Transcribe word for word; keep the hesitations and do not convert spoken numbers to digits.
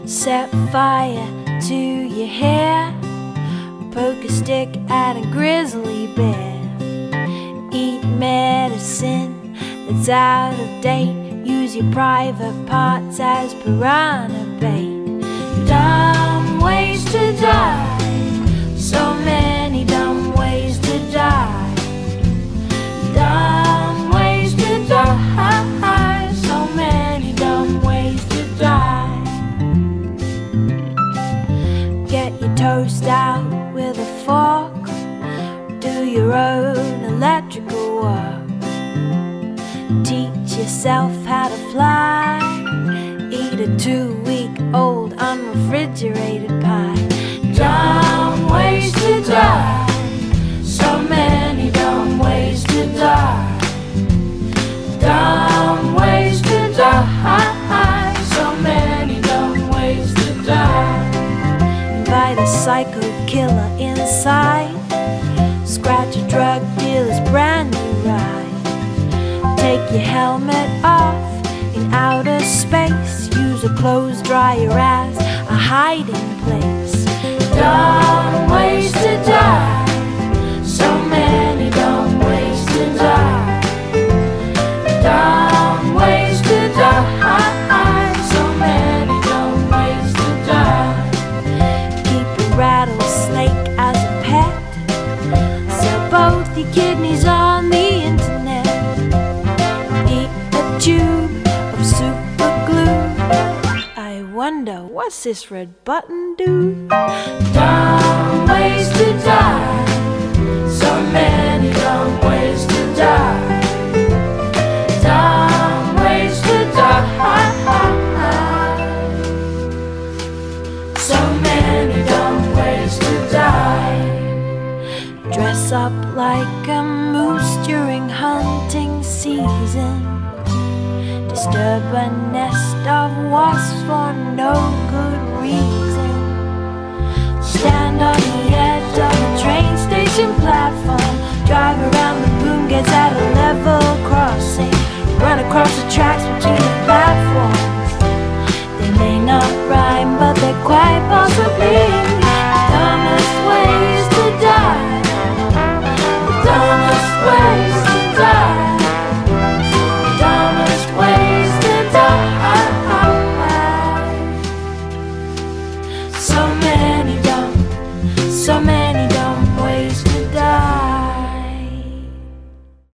Set fire to your hair, poke a stick at a grizzly bear. Eat medicine that's out of date, use your private parts as piranha bait. Dumb ways to die, so many dumb ways to die. Dumb ways to die, so many dumb ways to die. Get your toast out with a fork, do your own electrical work. Teach yourself how to fly, eat a two-week-old unrefrigerated pie. Dumb ways to die, so many dumb ways to die. Dumb ways to die, so many dumb ways to die. Invite a psycho killer inside, scratch a drug dealer's brand new ride. Take your helmet off in outer space, use a clothes dryer as a hiding place. Dumb ways to die, so many dumb ways to die. Dumb ways to die, so many dumb ways to die. Keep a rattlesnake as a pet, sell both your kidneys on the internet. Eat a tube of super glue, I wonder what's this red button do? Dumb ways to die, so many dumb ways to die. Dumb ways to die, so many dumb ways to die. Dress up like a moose during hunting season, disturb a nest of wasps for no good reason. Stand on the edge of a train station platform, drive around the boom gates at a level crossing, run across the tracks